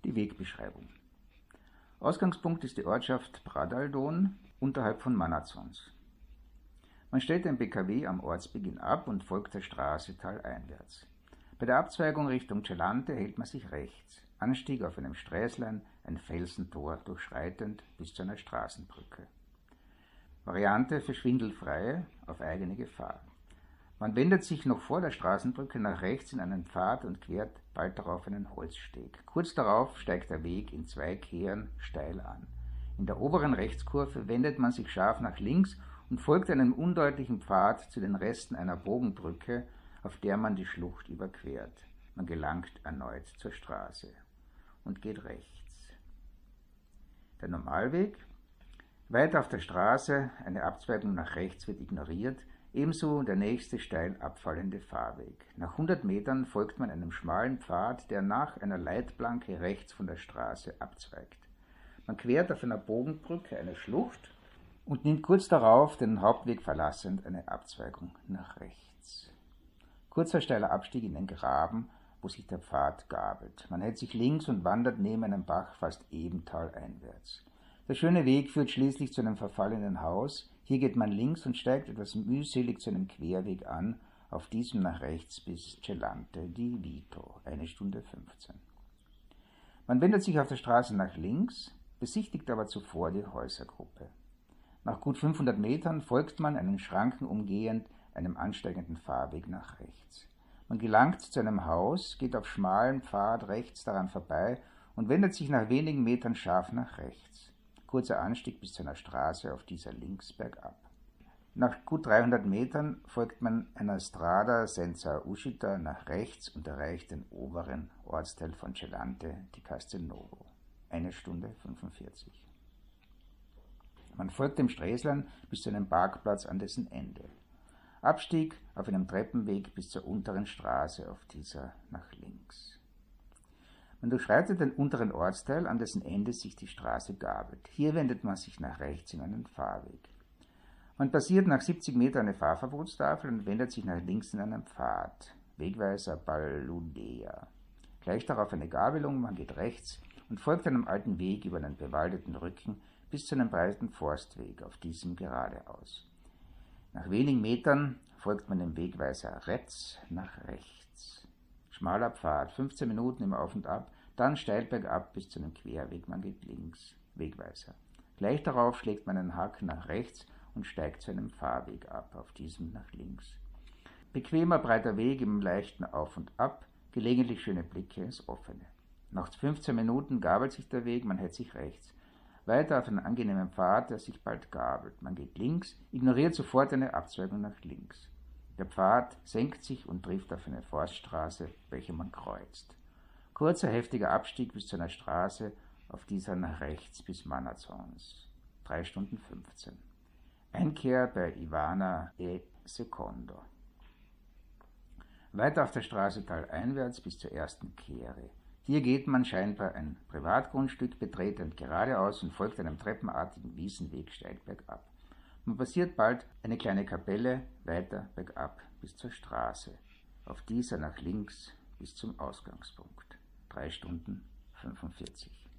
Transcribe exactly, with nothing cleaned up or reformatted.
Die Wegbeschreibung. Ausgangspunkt ist die Ortschaft Bradaldon unterhalb von Manazons. Man stellt den P K W am Ortsbeginn ab und folgt der Straße taleinwärts. Bei der Abzweigung Richtung Celante hält man sich rechts, Anstieg auf einem Sträßlein, ein Felsentor durchschreitend bis zu einer Straßenbrücke. Variante für Schwindelfreie auf eigene Gefahr. Man wendet sich noch vor der Straßenbrücke nach rechts in einen Pfad und quert bald darauf einen Holzsteg. Kurz darauf steigt der Weg in zwei Kehren steil an. In der oberen Rechtskurve wendet man sich scharf nach links und folgt einem undeutlichen Pfad zu den Resten einer Bogenbrücke, auf der man die Schlucht überquert. Man gelangt erneut zur Straße und geht rechts. Der Normalweg. Weiter auf der Straße, eine Abzweigung nach rechts wird ignoriert, ebenso der nächste steil abfallende Fahrweg. Nach hundert Metern folgt man einem schmalen Pfad, der nach einer Leitplanke rechts von der Straße abzweigt. Man quert auf einer Bogenbrücke eine Schlucht und nimmt kurz darauf, den Hauptweg verlassend, eine Abzweigung nach rechts. Kurzer steiler Abstieg in den Graben, wo sich der Pfad gabelt. Man hält sich links und wandert neben einem Bach fast eben taleinwärts. Der schöne Weg führt schließlich zu einem verfallenen Haus. Hier geht man links und steigt etwas mühselig zu einem Querweg an, auf diesem nach rechts bis Celante di Vito, eine Stunde fünfzehn. Man wendet sich auf der Straße nach links, besichtigt aber zuvor die Häusergruppe. Nach gut fünfhundert Metern folgt man, einen Schranken umgehend, einem ansteigenden Fahrweg nach rechts. Man gelangt zu einem Haus, geht auf schmalen Pfad rechts daran vorbei und wendet sich nach wenigen Metern scharf nach rechts. Kurzer Anstieg bis zu einer Straße, auf dieser links bergab. Nach gut dreihundert Metern folgt man einer Strada senza uscita nach rechts und erreicht den oberen Ortsteil von Celante di Castelnuovo. Eine Stunde fünfundvierzig. Man folgt dem Sträßlein bis zu einem Parkplatz an dessen Ende. Abstieg auf einem Treppenweg bis zur unteren Straße, auf dieser nach links. Man durchschreitet den unteren Ortsteil, an dessen Ende sich die Straße gabelt. Hier wendet man sich nach rechts in einen Fahrweg. Man passiert nach siebzig Metern eine Fahrverbotstafel und wendet sich nach links in einen Pfad. Wegweiser Balludea. Gleich darauf eine Gabelung, man geht rechts und folgt einem alten Weg über einen bewaldeten Rücken bis zu einem breiten Forstweg, auf diesem geradeaus. Nach wenigen Metern folgt man dem Wegweiser Retz nach rechts. Schmaler Pfad, fünfzehn Minuten im Auf und Ab, dann steil bergab bis zu einem Querweg, man geht links, Wegweiser. Gleich darauf schlägt man einen Haken nach rechts und steigt zu einem Fahrweg ab, auf diesem nach links. Bequemer, breiter Weg im leichten Auf und Ab, gelegentlich schöne Blicke ins Offene. Nach fünfzehn Minuten gabelt sich der Weg, man hält sich rechts. Weiter auf einen angenehmen Pfad, der sich bald gabelt. Man geht links, ignoriert sofort eine Abzweigung nach links. Der Pfad senkt sich und trifft auf eine Forststraße, welche man kreuzt. Kurzer, heftiger Abstieg bis zu einer Straße, auf dieser nach rechts bis Manazons. drei Stunden fünfzehn. Einkehr bei Ivana e Secondo. Weiter auf der Straße taleinwärts bis zur ersten Kehre. Hier geht man scheinbar ein Privatgrundstück betretend geradeaus und folgt einem treppenartigen Wiesenweg steil bergab. Man passiert bald eine kleine Kapelle, weiter bergab bis zur Straße. Auf dieser nach links bis zum Ausgangspunkt. drei Stunden fünfundvierzig.